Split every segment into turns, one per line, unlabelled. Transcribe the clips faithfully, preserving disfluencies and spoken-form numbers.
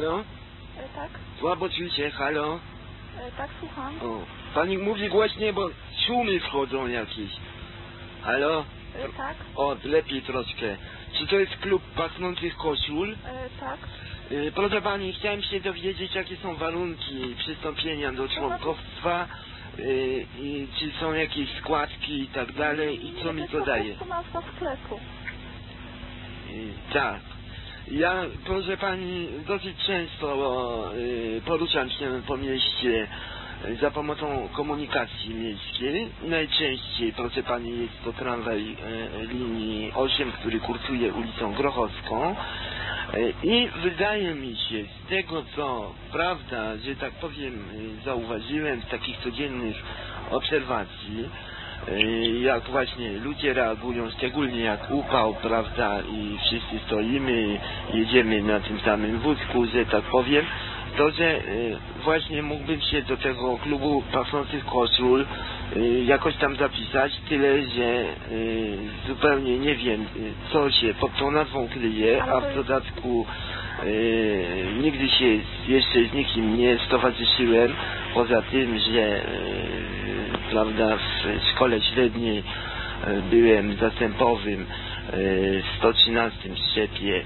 Halo?
E, tak?
Słabo czujcie, halo?
E, tak, słucham.
O, pani mówi głośniej, bo szumy wchodzą jakieś. Halo?
E, tak?
O, lepiej troszkę. Czy to jest klub pachnących koszul?
E, tak.
Yy, proszę pani, chciałem się dowiedzieć, jakie są warunki przystąpienia do członkostwa, yy, i czy są jakieś składki i tak dalej, i co mi to daje.
To nazwa sklepu.
Yy, tak. Ja, proszę pani, dosyć często yy, poruszam się po mieście za pomocą komunikacji miejskiej. Najczęściej, proszę pani, jest to tramwaj yy, linii osiem, który kursuje ulicą Grochowską. I wydaje mi się, z tego co prawda, że tak powiem, zauważyłem z takich codziennych obserwacji, jak właśnie ludzie reagują, szczególnie jak upał, prawda, i wszyscy stoimy, jedziemy na tym samym wózku, że tak powiem, to, że właśnie mógłbym się do tego klubu pachnących koszul jakoś tam zapisać, tyle, że zupełnie nie wiem, co się pod tą nazwą kryje, a w dodatku nigdy się jeszcze z nikim nie stowarzyszyłem, poza tym, że prawda, w szkole średniej byłem zastępowym w sto trzynastym Strzepie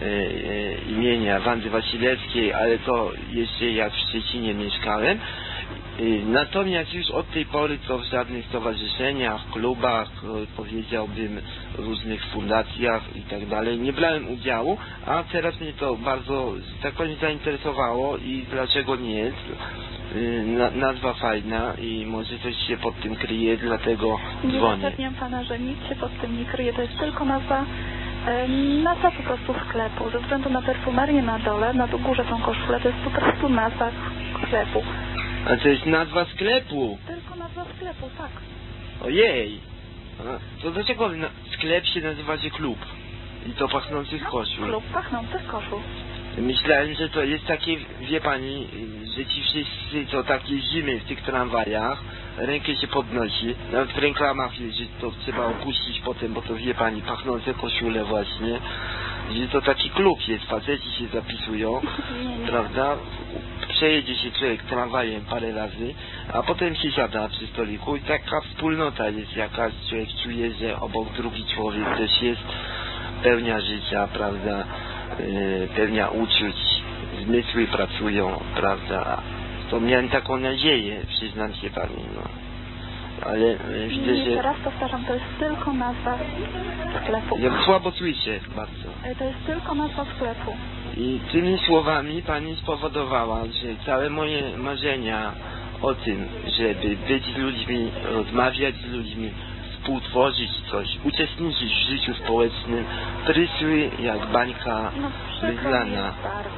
imienia Wandy Wasilewskiej, ale to jeszcze jak w Szczecinie mieszkałem. Natomiast już od tej pory to w żadnych stowarzyszeniach, klubach, powiedziałbym, różnych fundacjach i tak dalej nie brałem udziału, a teraz mnie to bardzo, tak powiem, zainteresowało i dlaczego nie? Na, nazwa fajna i może coś się pod tym kryje, dlatego dzwonię.
Nie zapewniam pana, że nic się pod tym nie kryje, to jest tylko nazwa, e, nazwa po prostu sklepu. Ze względu na perfumerię na dole, na górze tą koszulę, to jest po prostu nazwa sklepu.
A to jest nazwa sklepu?
Tylko nazwa sklepu, tak.
Ojej! A, to dlaczego na, sklep się nazywa się klub? I to pachnących
no,
koszul?
Klub pachnących koszul. Myślałem,
że to jest takie, wie pani, że ci wszyscy, co tak jeździmy w tych tramwajach, rękę się podnosi, nawet w reklamach jest, że to trzeba opuścić potem, bo to wie pani, pachnące koszule właśnie, że to taki klub jest, faceci się zapisują,
nie, nie.
prawda? Przejedzie się człowiek tramwajem parę razy, a potem się siada przy stoliku i taka wspólnota jest jakaś, człowiek czuje, że obok drugi człowiek też jest, pełnia życia, prawda? Yy, pełnia uczuć, zmysły pracują, prawda? To miałem taką nadzieję, przyznam się pani, no. Ale yy, widzę,
nie,
że...
Jeszcze raz powtarzam, to jest tylko nazwa sklepu.
Ja słabo słyszę bardzo.
To jest tylko nazwa sklepu.
I tymi słowami pani spowodowała, że całe moje marzenia o tym, żeby być z ludźmi, rozmawiać z ludźmi, współtworzyć coś, uczestniczyć w życiu społecznym, prysły jak bańka
no,
wyglana.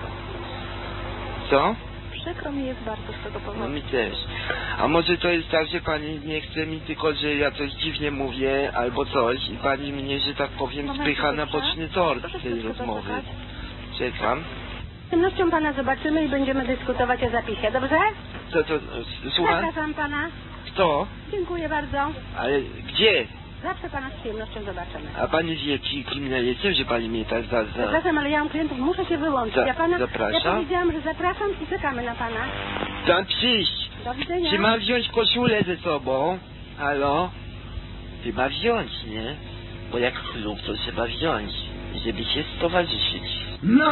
Co?
Przykro mi jest bardzo z tego powodu.
No mi też. A może to jest tak, że pani nie chce mi tylko, że ja coś dziwnie mówię albo coś i pani mnie, że tak powiem,
Moment,
spycha na boczny tor tej rozmowy. Czekam.
Z pewnością pana zobaczymy i będziemy dyskutować o zapisie, dobrze?
Co to? Słucham?
Zapraszam pana.
Kto?
Dziękuję bardzo.
Ale gdzie?
Zawsze pana z przyjemnością zobaczymy.
A pani wie, ki, kim ja jestem, że pani mnie tak za... za...
Przepraszam, ale ja mam klientów, muszę się wyłączyć.
Za,
ja pana,
zapraszam?
Ja powiedziałam, że zapraszam i czekamy na pana.
Tam przyjść.
Do widzenia.
Czy ma wziąć koszulę ze sobą? Halo? Chyba wziąć, nie? Bo jak klub, to trzeba wziąć, żeby się stowarzyszyć. No.